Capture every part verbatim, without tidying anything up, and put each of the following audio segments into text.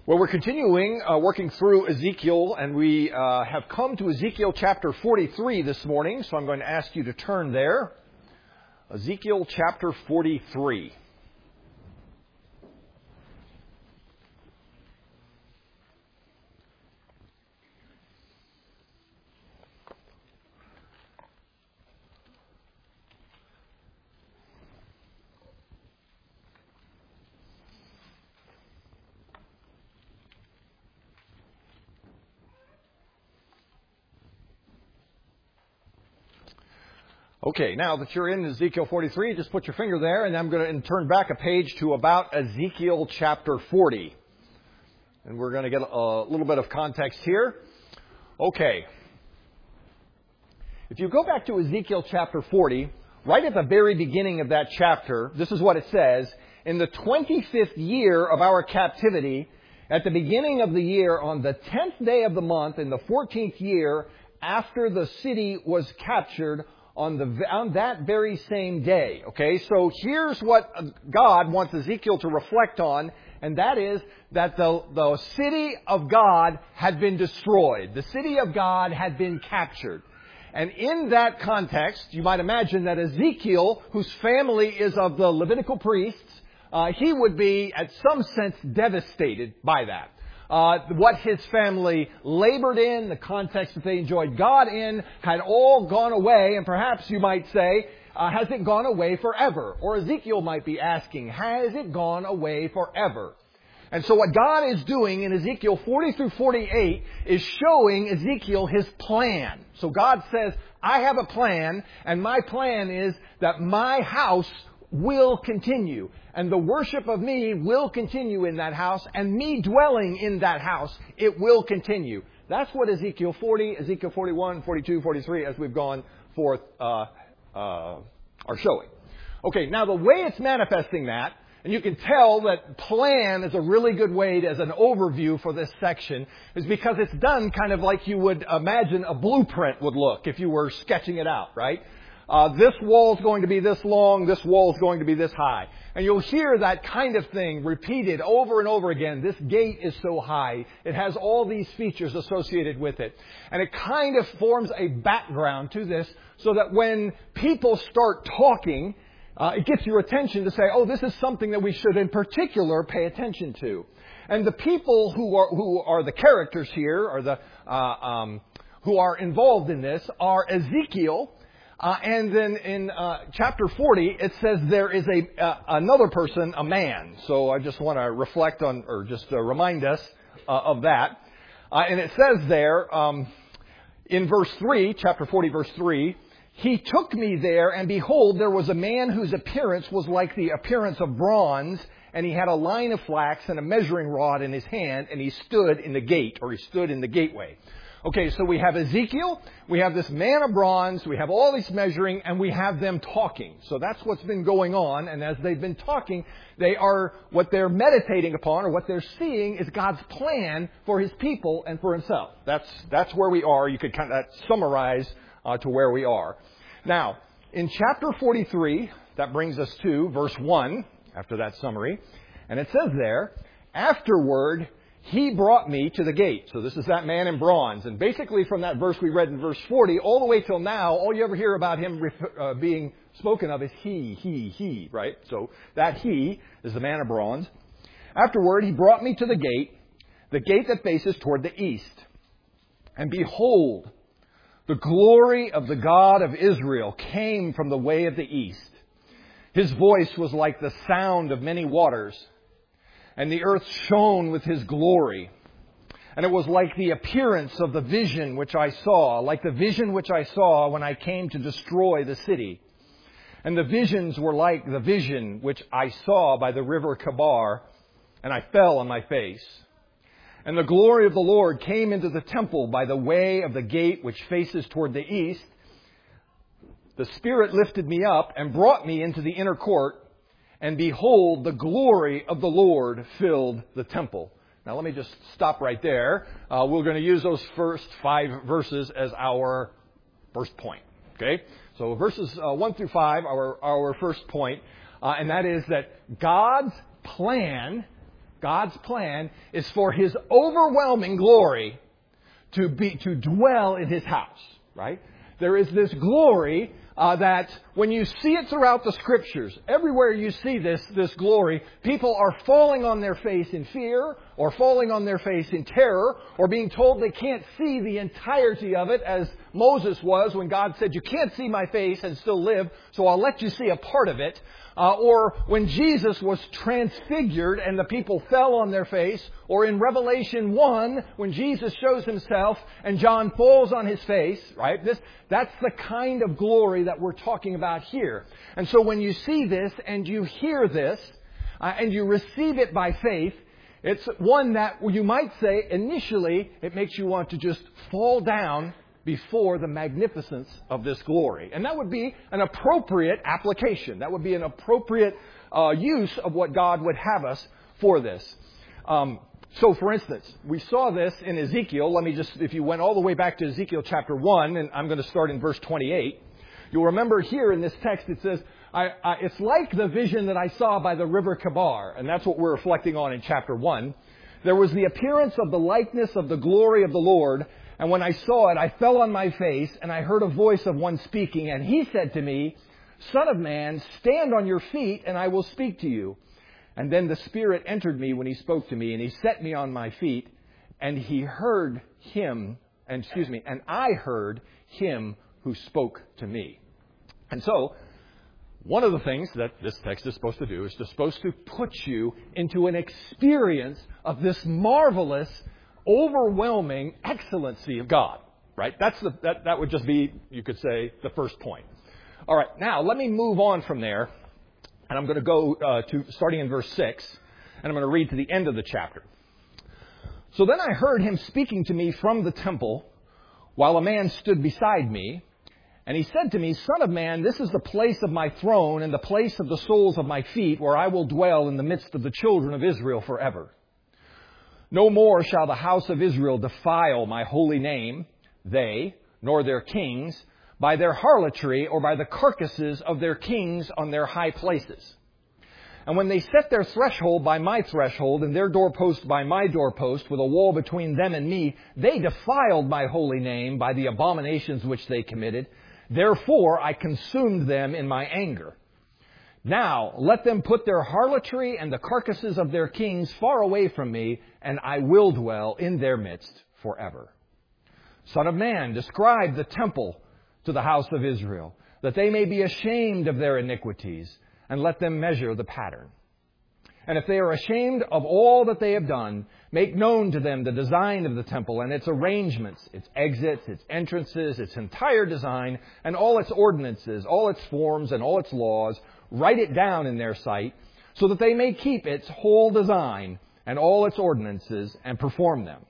Well, we're continuing uh, working through Ezekiel, and we uh, have come to Ezekiel chapter forty-three this morning, so I'm going to ask you to turn there. Ezekiel chapter forty-three. Okay, now that you're in Ezekiel forty-three, just put your finger there, and I'm going to turn back a page to about Ezekiel chapter forty. And we're going to get a little bit of context here. Okay. If you go back to Ezekiel chapter forty, right at the very beginning of that chapter, this is what it says. In the twenty-fifth year of our captivity, at the beginning of the year, on the tenth day of the month, in the fourteenth year, after the city was captured, on the on that very same day. Okay, so here's what God wants Ezekiel to reflect on, and that is that the, the city of God had been destroyed. The city of God had been captured. And in that context, you might imagine that Ezekiel, whose family is of the Levitical priests, uh, he would be, at some sense, devastated by that. Uh, what his family labored in, the context that they enjoyed God in, had all gone away. And perhaps you might say, uh, has it gone away forever? Or Ezekiel might be asking, has it gone away forever? And so what God is doing in Ezekiel forty through forty-eight is showing Ezekiel his plan. So God says, I have a plan, and my plan is that my house will continue. And the worship of me will continue in that house, and me dwelling in that house, it will continue. That's what Ezekiel forty, Ezekiel forty-one, forty-two, forty-three, as we've gone forth, uh, uh, are showing. Okay, now the way it's manifesting that, and you can tell that plan is a really good way to, as an overview for this section, is because it's done kind of like you would imagine a blueprint would look if you were sketching it out, right? Uh, this wall is going to be this long, this wall is going to be this high. And you'll hear that kind of thing repeated over and over again. This gate is so high. It has all these features associated with it. And it kind of forms a background to this so that when people start talking, uh, it gets your attention to say, oh, this is something that we should in particular pay attention to. And the people who are, who are the characters here, or the, uh, um, who are involved in this, are Ezekiel. Uh, and then in uh, chapter forty, it says there is a uh, another person, a man. So I just want to reflect on, or just uh, remind us uh, of that. Uh, and it says there um, in verse three, chapter forty, verse three, he took me there, and behold, there was a man whose appearance was like the appearance of bronze, and he had a line of flax and a measuring rod in his hand, and he stood in the gate, or he stood in the gateway. Okay, so we have Ezekiel, we have this man of bronze, we have all these measuring, and we have them talking. So that's what's been going on, and as they've been talking, they are, what they're meditating upon, or what they're seeing, is God's plan for His people and for Himself. That's that's where we are. You could kind of summarize uh, to where we are. Now, in chapter forty-three, that brings us to verse one, after that summary, and it says there, afterward, he brought me to the gate. So this is that man in bronze. And basically from that verse we read in verse forty, all the way till now, all you ever hear about him uh, being spoken of is he, he, he, right? So that he is the man of bronze. Afterward, he brought me to the gate, the gate that faces toward the east. And behold, the glory of the God of Israel came from the way of the east. His voice was like the sound of many waters, and the earth shone with His glory. And it was like the appearance of the vision which I saw, like the vision which I saw when I came to destroy the city. And the visions were like the vision which I saw by the river Kabar, and I fell on my face. And the glory of the Lord came into the temple by the way of the gate which faces toward the east. The Spirit lifted me up and brought me into the inner court. And behold, the glory of the Lord filled the temple. Now let me just stop right there. Uh, we're going to use those first five verses as our first point. Okay? So verses uh, one through five, our, our first point. Uh, and that is that God's plan God's plan is for His overwhelming glory to be, to dwell in His house, right? There is this glory uh, that when you see it throughout the Scriptures, everywhere you see this, this glory, people are falling on their face in fear, or falling on their face in terror, or being told they can't see the entirety of it, as Moses was when God said, you can't see my face and still live, so I'll let you see a part of it. Uh, or when Jesus was transfigured and the people fell on their face. Or in Revelation one, when Jesus shows Himself and John falls on his face, right? This, that's the kind of glory that we're talking about here. And so when you see this and you hear this uh, and you receive it by faith, it's one that you might say initially it makes you want to just fall down before the magnificence of this glory. And that would be an appropriate application. That would be an appropriate uh, use of what God would have us for this. Um, so, for instance, we saw this in Ezekiel. Let me just, if you went all the way back to Ezekiel chapter one, and I'm going to start in verse twenty-eight. You'll remember here in this text it says, I, I, it's like the vision that I saw by the river Kabar. And that's what we're reflecting on in chapter one. There was the appearance of the likeness of the glory of the Lord. And when I saw it, I fell on my face, and I heard a voice of one speaking. And he said to me, Son of man, stand on your feet, and I will speak to you. And then the Spirit entered me when He spoke to me, and He set me on my feet. And He heard Him, and excuse me, and I heard Him who spoke to me. And so, one of the things that this text is supposed to do is it's supposed to put you into an experience of this marvelous, overwhelming excellency of God, right? That's the, that, that would just be, you could say, the first point. All right, now let me move on from there, and I'm going to go uh, to starting in verse six, and I'm going to read to the end of the chapter. So then I heard Him speaking to me from the temple, while a man stood beside me, and he said to me, Son of man, this is the place of my throne and the place of the soles of my feet, where I will dwell in the midst of the children of Israel forever. No more shall the house of Israel defile my holy name, they, nor their kings, by their harlotry or by the carcasses of their kings on their high places. And when they set their threshold by my threshold and their doorpost by my doorpost, with a wall between them and me, they defiled my holy name by the abominations which they committed. Therefore I consumed them in my anger. Now, let them put their harlotry and the carcasses of their kings far away from me, and I will dwell in their midst forever. Son of man, describe the temple to the house of Israel, that they may be ashamed of their iniquities, and let them measure the pattern. And if they are ashamed of all that they have done, make known to them the design of the temple and its arrangements, its exits, its entrances, its entire design, and all its ordinances, all its forms, and all its laws. Write it down in their sight, so that they may keep its whole design and all its ordinances and perform them.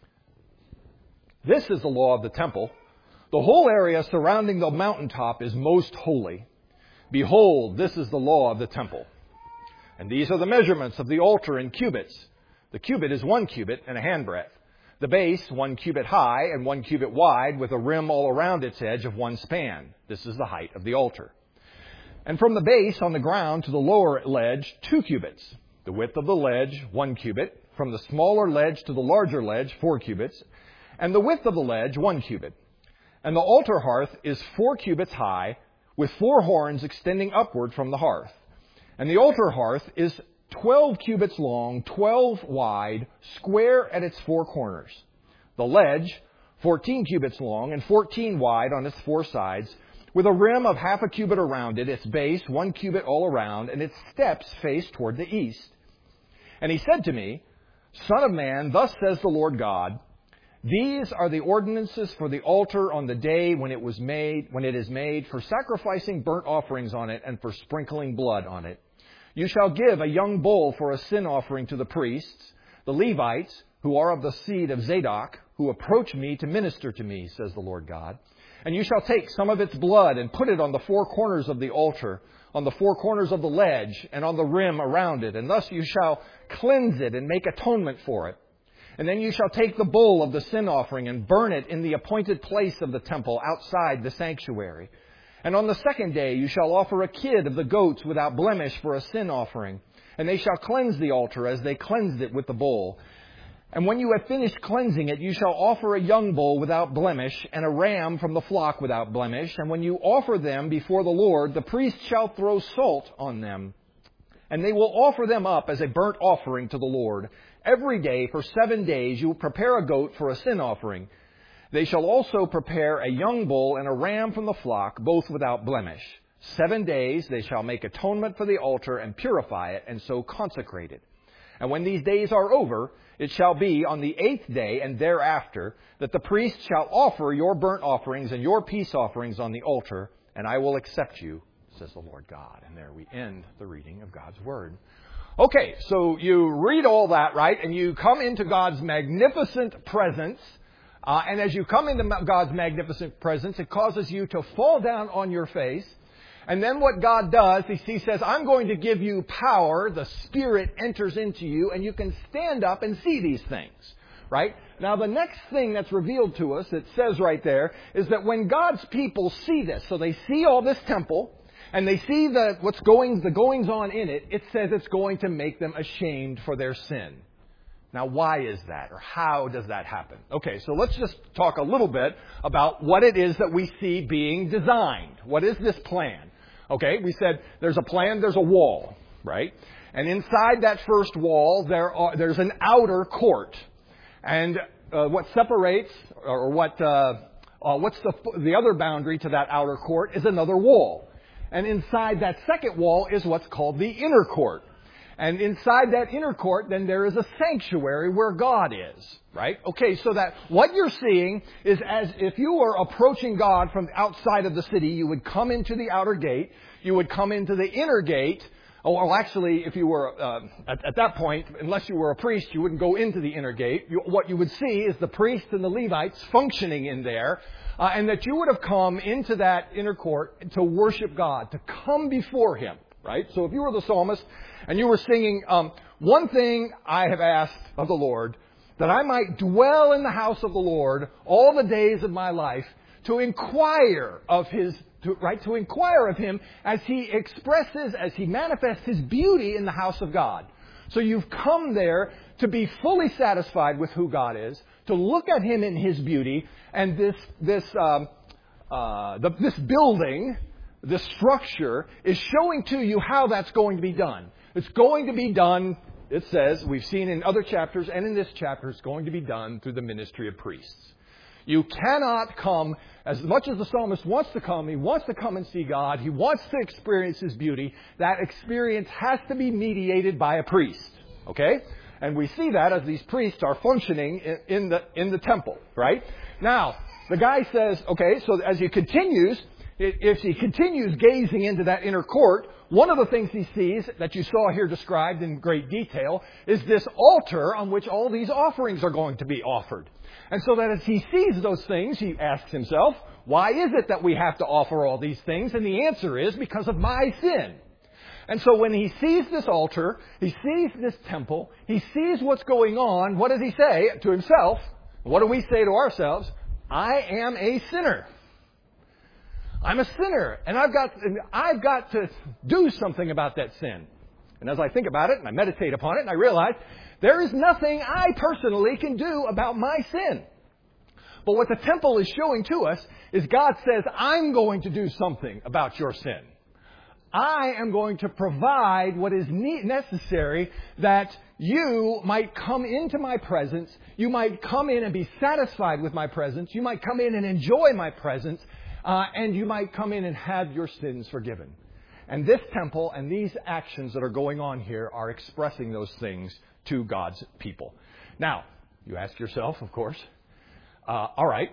This is the law of the temple. The whole area surrounding the mountaintop is most holy. Behold, this is the law of the temple. And these are the measurements of the altar in cubits. The cubit is one cubit and a handbreadth. The base, one cubit high and one cubit wide, with a rim all around its edge of one span. This is the height of the altar. And from the base on the ground to the lower ledge, two cubits. The width of the ledge, one cubit. From the smaller ledge to the larger ledge, four cubits. And the width of the ledge, one cubit. And the altar hearth is four cubits high, with four horns extending upward from the hearth. And the altar hearth is twelve cubits long, twelve wide, square at its four corners. The ledge, fourteen cubits long and fourteen wide on its four sides, with a rim of half a cubit around it, its base one cubit all around, and its steps face toward the east. And he said to me, Son of man, thus says the Lord God, these are the ordinances for the altar on the day when it was made, when it is made, for sacrificing burnt offerings on it and for sprinkling blood on it. You shall give a young bull for a sin offering to the priests, the Levites, who are of the seed of Zadok, who approach me to minister to me, says the Lord God. And you shall take some of its blood and put it on the four corners of the altar, on the four corners of the ledge, and on the rim around it. And thus you shall cleanse it and make atonement for it. And then you shall take the bull of the sin offering and burn it in the appointed place of the temple outside the sanctuary. And on the second day you shall offer a kid of the goats without blemish for a sin offering. And they shall cleanse the altar as they cleansed it with the bull. And when you have finished cleansing it, you shall offer a young bull without blemish, and a ram from the flock without blemish. And when you offer them before the Lord, the priest shall throw salt on them. And they will offer them up as a burnt offering to the Lord. Every day for seven days you will prepare a goat for a sin offering. They shall also prepare a young bull and a ram from the flock, both without blemish. Seven days they shall make atonement for the altar and purify it, and so consecrate it. And when these days are over, it shall be on the eighth day and thereafter that the priest shall offer your burnt offerings and your peace offerings on the altar, and I will accept you, says the Lord God. And there we end the reading of God's Word. Okay, so you read all that, right, and you come into God's magnificent presence. Uh, and as you come into God's magnificent presence, it causes you to fall down on your face. And then what God does, he, he says, I'm going to give you power. The Spirit enters into you, and you can stand up and see these things. Right? Now, the next thing that's revealed to us, it says right there, is that when God's people see this, so they see all this temple, and they see the what's going, the goings on in it, it says it's going to make them ashamed for their sin. Now, why is that? Or how does that happen? Okay, so let's just talk a little bit about what it is that we see being designed. What is this plan? Okay, we said there's a plan, there's a wall, right? And inside that first wall, there are, there's an outer court. And uh, what separates, or what uh, uh, what's the the other boundary to that outer court is another wall. And inside that second wall is what's called the inner court. And inside that inner court, then there is a sanctuary where God is, right? Okay, so that what you're seeing is as if you were approaching God from outside of the city, you would come into the outer gate, you would come into the inner gate. Oh, well, actually, if you were, uh, at, at that point, unless you were a priest, you wouldn't go into the inner gate. You, what you would see is the priests and the Levites functioning in there, uh, and that you would have come into that inner court to worship God, to come before Him, right? So if you were the psalmist, and you were singing, um, one thing I have asked of the Lord, that I might dwell in the house of the Lord all the days of my life, to inquire of His, to, right, to inquire of Him as He expresses, as He manifests His beauty in the house of God. So you've come there to be fully satisfied with who God is, to look at Him in His beauty, and this, this, um, uh, the, this building, this structure is showing to you how that's going to be done. It's going to be done, it says, we've seen in other chapters and in this chapter, it's going to be done through the ministry of priests. You cannot come, as much as the psalmist wants to come, he wants to come and see God, he wants to experience His beauty, that experience has to be mediated by a priest. Okay? And we see that as these priests are functioning in, in the in the temple, right? Now, the guy says, okay, so as he continues, if he continues gazing into that inner court, one of the things he sees that you saw here described in great detail is this altar on which all these offerings are going to be offered. And so that as he sees those things, he asks himself, why is it that we have to offer all these things? And the answer is because of my sin. And so when he sees this altar, he sees this temple, he sees what's going on, what does he say to himself? What do we say to ourselves? I am a sinner. I'm a sinner, and I've got, and I've got to do something about that sin. And as I think about it, and I meditate upon it, and I realize there is nothing I personally can do about my sin. But what the temple is showing to us is God says, I'm going to do something about your sin. I am going to provide what is necessary that you might come into my presence, you might come in and be satisfied with my presence, you might come in and enjoy my presence, Uh, and you might come in and have your sins forgiven. And this temple and these actions that are going on here are expressing those things to God's people. Now, you ask yourself, of course, uh, all right,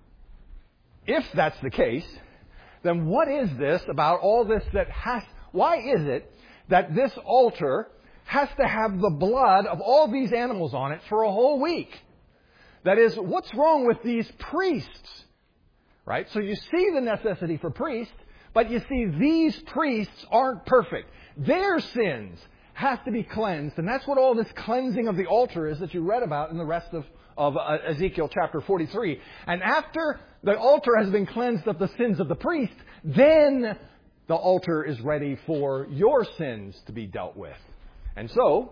if that's the case, then what is this about all this that has, why is it that this altar has to have the blood of all these animals on it for a whole week? That is, what's wrong with these priests? Right? So you see the necessity for priests, but you see these priests aren't perfect. Their sins have to be cleansed. And that's what all this cleansing of the altar is that you read about in the rest of, of uh, Ezekiel chapter forty-three. And after the altar has been cleansed of the sins of the priest, then the altar is ready for your sins to be dealt with. And so,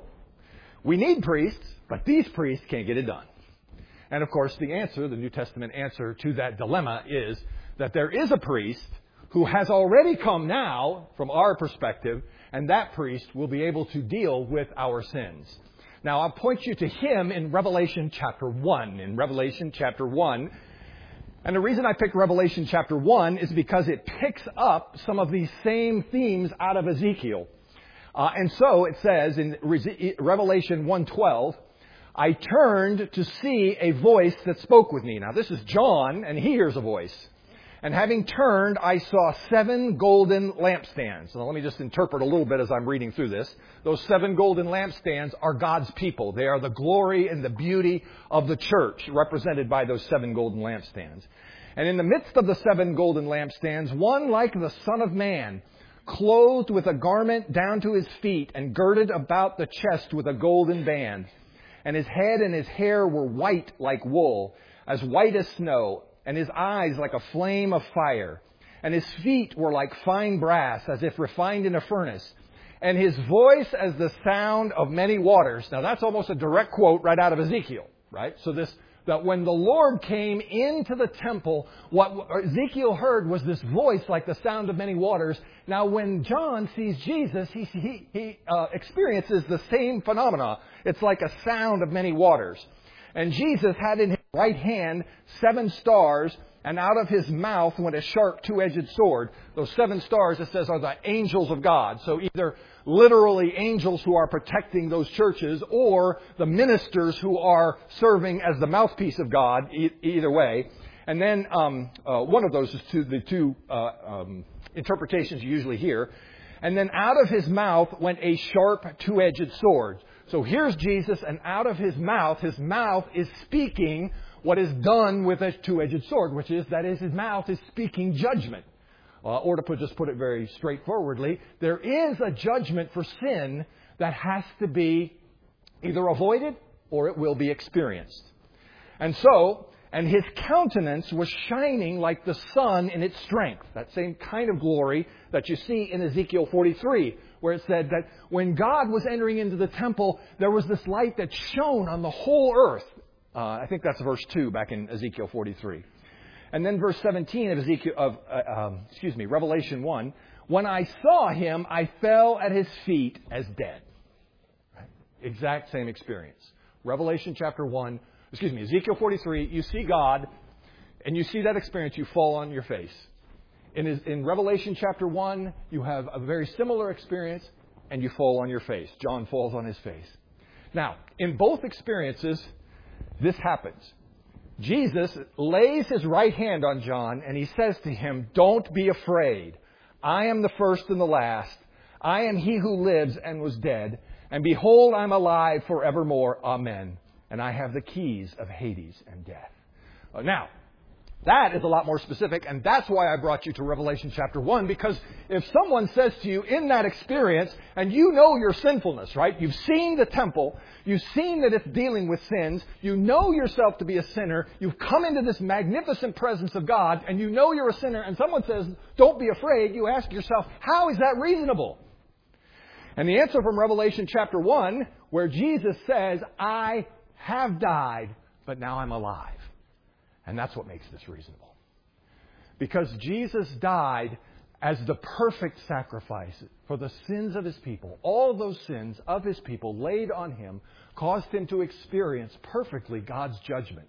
we need priests, but these priests can't get it done. And of course, the answer, the New Testament answer to that dilemma is that there is a priest who has already come now, from our perspective, and that priest will be able to deal with our sins. Now, I'll point you to him in Revelation chapter one. In Revelation chapter one, and the reason I picked Revelation chapter one is because it picks up some of these same themes out of Ezekiel. Uh, and so it says in Revelation one twelve, I turned to see a voice that spoke with me. Now, this is John, and he hears a voice. And having turned, I saw seven golden lampstands. Now, let me just interpret a little bit as I'm reading through this. Those seven golden lampstands are God's people. They are the glory and the beauty of the church, represented by those seven golden lampstands. And in the midst of the seven golden lampstands, one like the Son of Man, clothed with a garment down to his feet and girded about the chest with a golden band. And his head and his hair were white like wool, as white as snow, and his eyes like a flame of fire. And his feet were like fine brass, as if refined in a furnace. And his voice as the sound of many waters. Now that's almost a direct quote right out of Ezekiel, right? So this, that when the Lord came into the temple, what Ezekiel heard was this voice like the sound of many waters. Now when John sees Jesus, he, he, he uh, experiences the same phenomena. It's like a sound of many waters. And Jesus had in his right hand seven stars, and out of his mouth went a sharp two-edged sword. Those seven stars, it says, are the angels of God. So either literally angels who are protecting those churches, or the ministers who are serving as the mouthpiece of God, e- either way. And then um, uh, one of those is to the two uh, um, interpretations you usually hear. And then out of his mouth went a sharp two-edged sword. So here's Jesus, and out of his mouth, his mouth is speaking what is done with a two-edged sword, which is, that is, his mouth is speaking judgment. Uh, or to put, just put it very straightforwardly, there is a judgment for sin that has to be either avoided or it will be experienced. And so, and his countenance was shining like the sun in its strength. That same kind of glory that you see in Ezekiel forty-three, where it said that when God was entering into the temple, there was this light that shone on the whole earth. Uh, I think that's verse two back in Ezekiel forty-three. And then verse seventeen of Ezekiel of uh, um, excuse me, Revelation one. When I saw him, I fell at his feet as dead. Right? Exact same experience. Revelation chapter one. Excuse me, Ezekiel forty-three. You see God, and you see that experience. You fall on your face. In, in Revelation chapter one, you have a very similar experience, and you fall on your face. John falls on his face. Now, in both experiences, this happens. Jesus lays his right hand on John, and he says to him, "Don't be afraid. I am the first and the last. I am he who lives and was dead. And behold, I'm alive forevermore. Amen. And I have the keys of Hades and death." Now, that is a lot more specific, and that's why I brought you to Revelation chapter one, because if someone says to you in that experience, and you know your sinfulness, right? You've seen the temple, you've seen that it's dealing with sins, you know yourself to be a sinner, you've come into this magnificent presence of God, and you know you're a sinner, and someone says, "Don't be afraid," you ask yourself, how is that reasonable? And the answer from Revelation chapter one, where Jesus says, "I have died, but now I'm alive." And that's what makes this reasonable. Because Jesus died as the perfect sacrifice for the sins of his people. All those sins of his people laid on him caused him to experience perfectly God's judgment.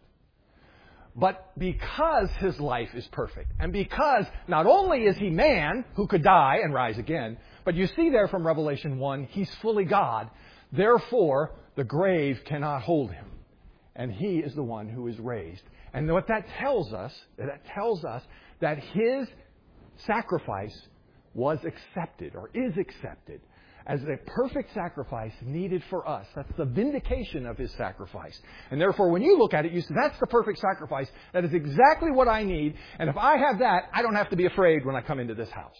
But because his life is perfect, and because not only is he man who could die and rise again, but you see there from Revelation one, he's fully God. Therefore, the grave cannot hold him. And he is the one who is raised. And what that tells us, that tells us that his sacrifice was accepted, or is accepted, as a perfect sacrifice needed for us. That's the vindication of his sacrifice. And therefore, when you look at it, you say, that's the perfect sacrifice. That is exactly what I need. And if I have that, I don't have to be afraid when I come into this house.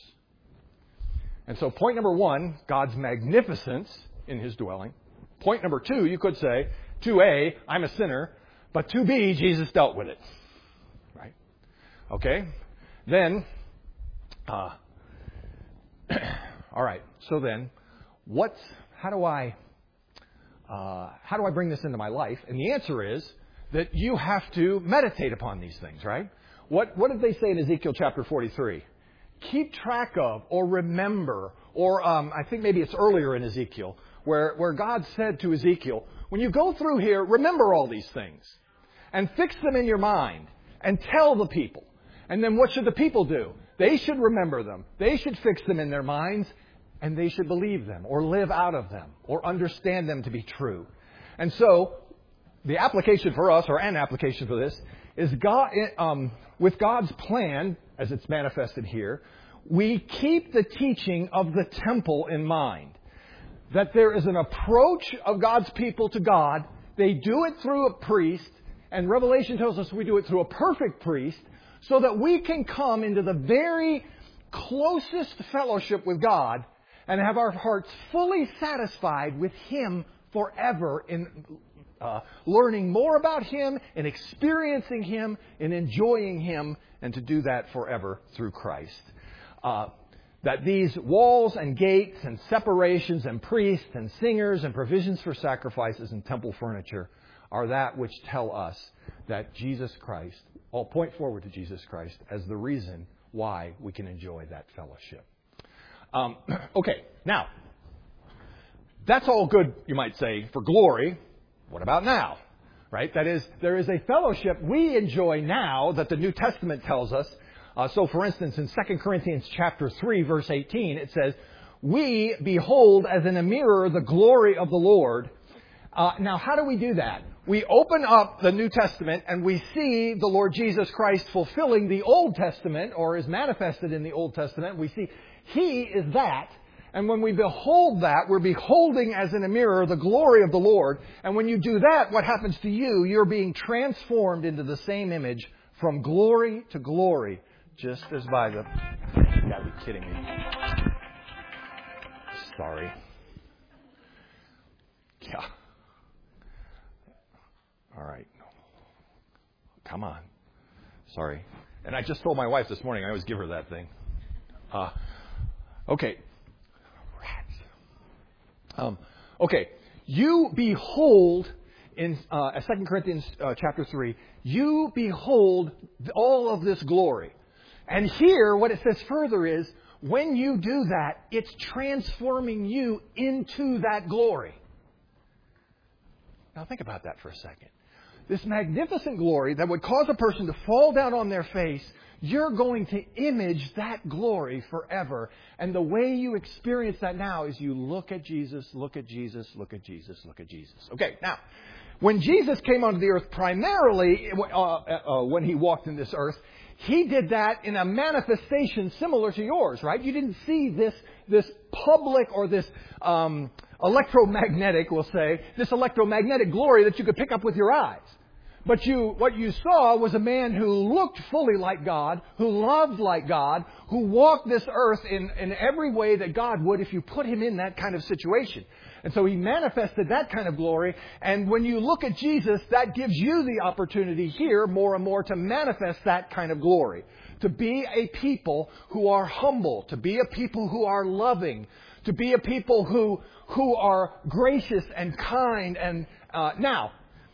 And so point number one, God's magnificence in his dwelling. Point number two, you could say, two A, I'm a sinner. But two B, Jesus dealt with it. Right? Okay? Then, uh, all right. So then, what's, how do I, uh, how do I bring this into my life? And the answer is that you have to meditate upon these things, right? What, what did they say in Ezekiel chapter forty-three? Keep track of or remember, or um, I think maybe it's earlier in Ezekiel, where, where God said to Ezekiel, when you go through here, remember all these things and fix them in your mind and tell the people. And then what should the people do? They should remember them. They should fix them in their minds, and they should believe them or live out of them or understand them to be true. And so the application for us, or an application for this, is God, um, with God's plan, as it's manifested here, we keep the teaching of the temple in mind. That there is an approach of God's people to God. They do it through a priest, and Revelation tells us we do it through a perfect priest, so that we can come into the very closest fellowship with God and have our hearts fully satisfied with Him forever in uh, learning more about Him and experiencing Him and enjoying Him, and to do that forever through Christ. Uh, that these walls and gates and separations and priests and singers and provisions for sacrifices and temple furniture are that which tell us that Jesus Christ, all point forward to Jesus Christ as the reason why we can enjoy that fellowship. Um, okay, now, that's all good, you might say, for glory. What about now? Right? That is, there is a fellowship we enjoy now that the New Testament tells us. Uh, so, for instance, in Second Corinthians chapter three, verse eighteen, it says, we behold as in a mirror the glory of the Lord. Uh, now, how do we do that? We open up the New Testament and we see the Lord Jesus Christ fulfilling the Old Testament, or is manifested in the Old Testament. We see He is that. And when we behold that, we're beholding as in a mirror the glory of the Lord. And when you do that, what happens to you? You're being transformed into the same image from glory to glory. Just as by the... You gotta be kidding me. Sorry. Yeah. All right. Come on. Sorry. And I just told my wife this morning, I always give her that thing. Uh, okay. Rats. Um, okay. You behold, in uh, Second Corinthians uh, chapter three, you behold all of this glory. And here, what it says further is, when you do that, it's transforming you into that glory. Now think about that for a second. This magnificent glory that would cause a person to fall down on their face, you're going to image that glory forever. And the way you experience that now is you look at Jesus, look at Jesus, look at Jesus, look at Jesus. Okay, now, when Jesus came onto the earth primarily, uh, uh, when He walked in this earth, He did that in a manifestation similar to yours, right? You didn't see this, this public or this um, electromagnetic, we'll say, this electromagnetic glory that you could pick up with your eyes. But you, what you saw was a man who looked fully like God, who loved like God, who walked this earth in, in every way that God would if you put Him in that kind of situation. And so He manifested that kind of glory. And when you look at Jesus, that gives you the opportunity here more and more to manifest that kind of glory. To be a people who are humble, to be a people who are loving, to be a people who, who are gracious and kind. And uh, now,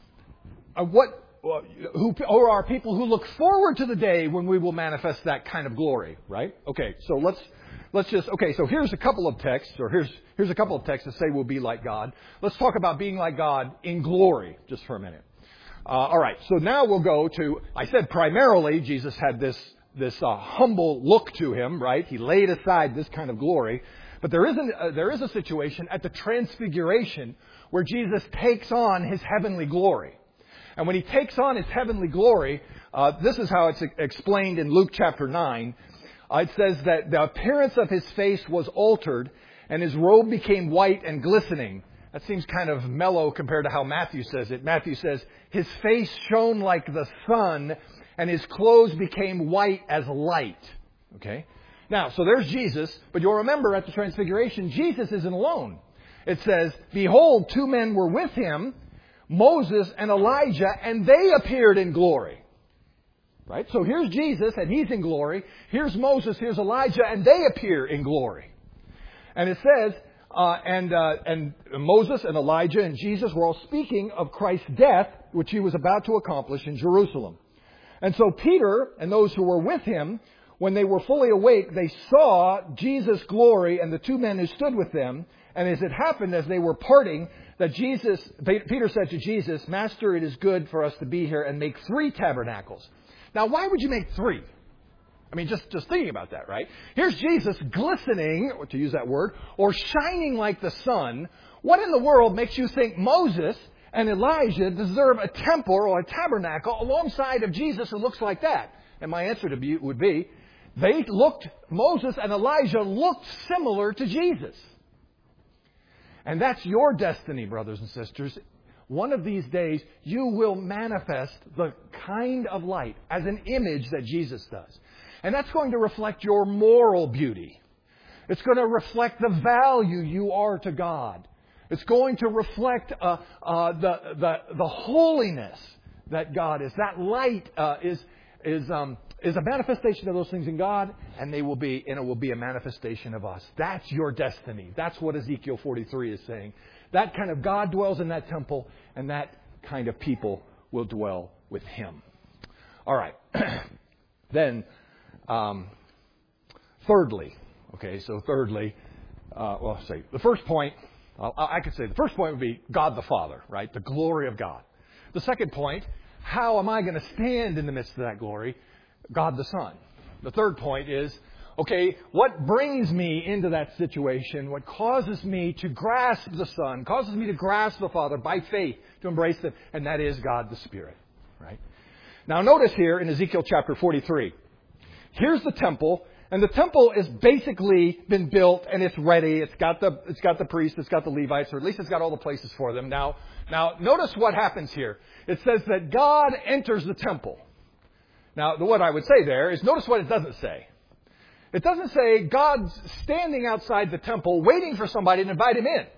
uh, what... Who or are people who look forward to the day when we will manifest that kind of glory, right? Okay, so let's let's just okay. So here's a couple of texts, or here's here's a couple of texts that say we'll be like God. Let's talk about being like God in glory, just for a minute. Uh, all right. So now we'll go to. I said primarily Jesus had this this uh, humble look to Him, right? He laid aside this kind of glory, but there is an, uh, there is a situation at the Transfiguration where Jesus takes on His heavenly glory. And when He takes on His heavenly glory, uh, this is how it's explained in Luke chapter nine. Uh, it says that the appearance of His face was altered, and His robe became white and glistening. That seems kind of mellow compared to how Matthew says it. Matthew says, His face shone like the sun, and His clothes became white as light. Okay? Now, so there's Jesus, but you'll remember at the Transfiguration, Jesus isn't alone. It says, behold, two men were with Him, Moses and Elijah, and they appeared in glory. Right? So here's Jesus, and He's in glory. Here's Moses, here's Elijah, and they appear in glory. And it says, uh, and uh, and Moses and Elijah and Jesus were all speaking of Christ's death, which he was about to accomplish in Jerusalem. And so Peter and those who were with him, when they were fully awake, they saw Jesus' glory and the two men who stood with them. And as it happened, as they were parting, that Jesus, Peter said to Jesus, "Master, it is good for us to be here and make three tabernacles." Now, why would you make three? I mean, just, just thinking about that, right? Here's Jesus glistening, to use that word, or shining like the sun. What in the world makes you think Moses and Elijah deserve a temple or a tabernacle alongside of Jesus who looks like that? And my answer to be would be, they looked, Moses and Elijah looked similar to Jesus. And that's your destiny, brothers and sisters. One of these days, you will manifest the kind of light as an image that Jesus does. And that's going to reflect your moral beauty. It's going to reflect the value you are to God. It's going to reflect uh, uh, the, the the holiness that God is. That light uh, is is um, is a manifestation of those things in God, and they will be and it will be a manifestation of us. That's your destiny. That's what Ezekiel forty-three is saying. That kind of God dwells in that temple, and that kind of people will dwell with Him. All right. Then, um, thirdly, okay. So thirdly, uh, well, say the first point. I could say the first point would be God the Father, right? The glory of God. The second point, how am I going to stand in the midst of that glory? God the Son. The third point is, okay, what brings me into that situation? What causes me to grasp the Son, causes me to grasp the Father by faith, to embrace them, and that is God the Spirit, right? Now notice here in Ezekiel chapter forty-three, here's the temple. And the temple has basically been built and it's ready. It's got the it's got the priests, it's got the Levites, or at least it's got all the places for them. Now, now notice what happens here. It says that God enters the temple. Now, what I would say there is notice what it doesn't say. It doesn't say God's standing outside the temple waiting for somebody to invite him in.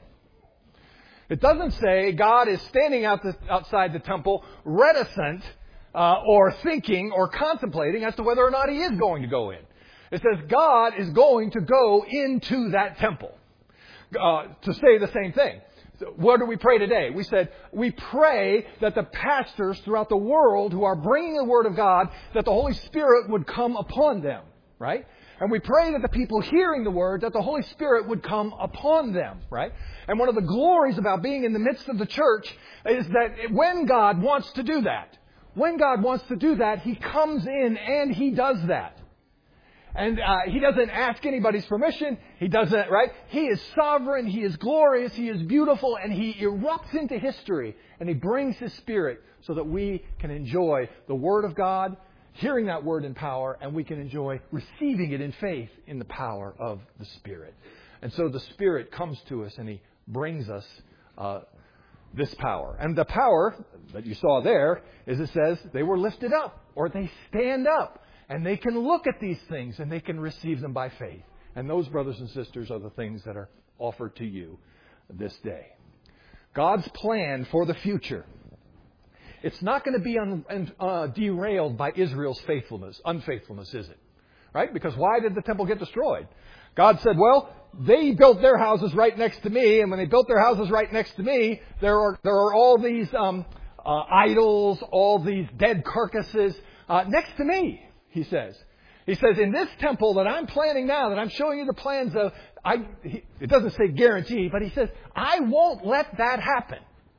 It doesn't say God is standing out the, outside the temple reticent uh, or thinking or contemplating as to whether or not he is going to go in. It says God is going to go into that temple uh, to say the same thing. So what do we pray today? We said we pray that the pastors throughout the world who are bringing the Word of God, that the Holy Spirit would come upon them, right? And we pray that the people hearing the Word, that the Holy Spirit would come upon them, right? And one of the glories about being in the midst of the church is that when God wants to do that, when God wants to do that, He comes in and He does that. And uh, He doesn't ask anybody's permission. He doesn't, right? He is sovereign. He is glorious. He is beautiful. And He erupts into history. And He brings His Spirit so that we can enjoy the Word of God, hearing that Word in power, and we can enjoy receiving it in faith in the power of the Spirit. And so the Spirit comes to us and He brings us uh, this power. And the power that you saw there is it says they were lifted up or they stand up. And they can look at these things and they can receive them by faith. And those, brothers and sisters, are the things that are offered to you this day. God's plan for the future. It's not going to be un, uh, derailed by Israel's faithfulness, unfaithfulness, is it? Right? Because why did the temple get destroyed? God said, well, they built their houses right next to me. And when they built their houses right next to me, there are, there are all these um, uh, idols, all these dead carcasses uh, next to me. He says, he says, in this temple that I'm planning now, that I'm showing you the plans of, I, he, it doesn't say guarantee, but he says, I won't let that happen.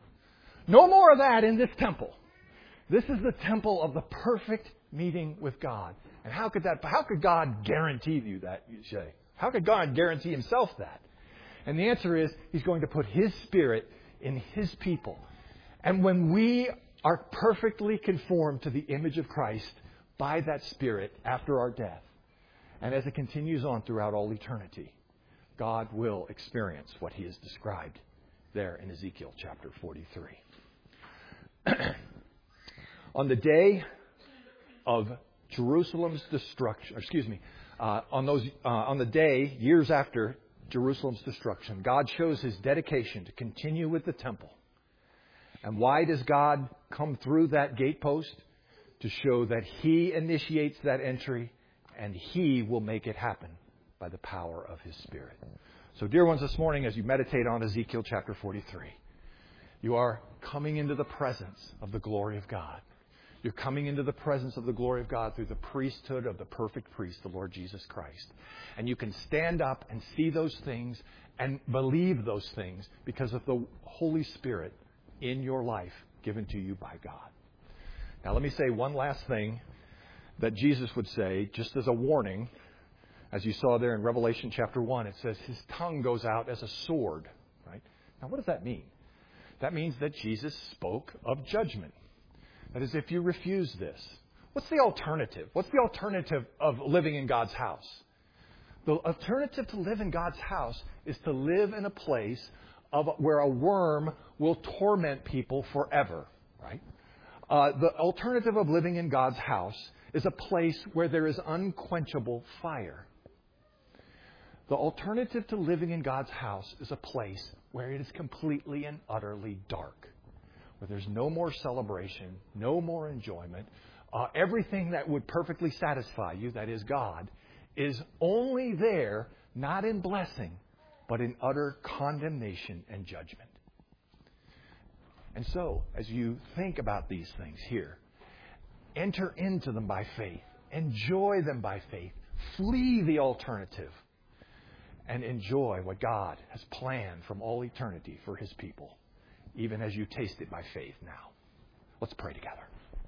No more of that in this temple. This is the temple of the perfect meeting with God. And how could that, how could God guarantee you that, you say? How could God guarantee Himself that? And the answer is, He's going to put His Spirit in His people. And when we are perfectly conformed to the image of Christ, by that Spirit after our death, and as it continues on throughout all eternity, God will experience what He has described there in Ezekiel chapter forty-three. On the day of Jerusalem's destruction, excuse me, uh, on those uh, on the day years after Jerusalem's destruction, God shows His dedication to continue with the temple. And why does God come through that gatepost? To show that He initiates that entry and He will make it happen by the power of His Spirit. So, dear ones, this morning, as you meditate on Ezekiel chapter forty-three, you are coming into the presence of the glory of God. You're coming into the presence of the glory of God through the priesthood of the perfect priest, the Lord Jesus Christ. And you can stand up and see those things and believe those things because of the Holy Spirit in your life given to you by God. Now, let me say one last thing that Jesus would say, just as a warning. As you saw there in Revelation chapter one, it says his tongue goes out as a sword. Right? Now, what does that mean? That means that Jesus spoke of judgment. That is, if you refuse this, what's the alternative? What's the alternative of living in God's house? The alternative to live in God's house is to live in a place of where a worm will torment people forever. Right? Uh, the alternative of living in God's house is a place where there is unquenchable fire. The alternative to living in God's house is a place where it is completely and utterly dark, where there's no more celebration, no more enjoyment. Uh, everything that would perfectly satisfy you, that is God, is only there, not in blessing, but in utter condemnation and judgment. And so, as you think about these things here, enter into them by faith. Enjoy them by faith. Flee the alternative. And enjoy what God has planned from all eternity for His people, even as you taste it by faith now. Let's pray together.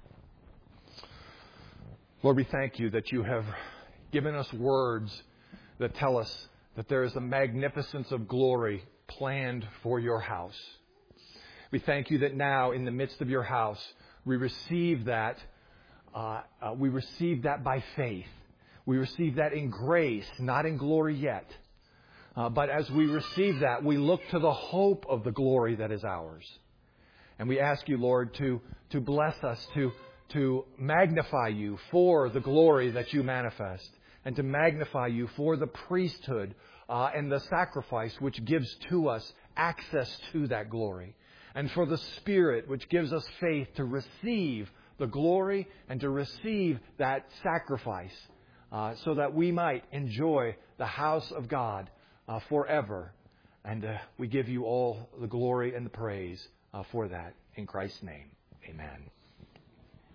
Lord, we thank you that you have given us words that tell us that there is a magnificence of glory planned for your house. We thank you that now, in the midst of your house, we receive that. Uh, uh, we receive that by faith. We receive that in grace, not in glory yet. Uh, but as we receive that, we look to the hope of the glory that is ours. And we ask you, Lord, to, to bless us, to, to magnify you for the glory that you manifest, and to magnify you for the priesthood uh, and the sacrifice which gives to us access to that glory, and for the Spirit which gives us faith to receive the glory and to receive that sacrifice uh, so that we might enjoy the house of God uh, forever. And uh, we give you all the glory and the praise uh, for that. In Christ's name, amen.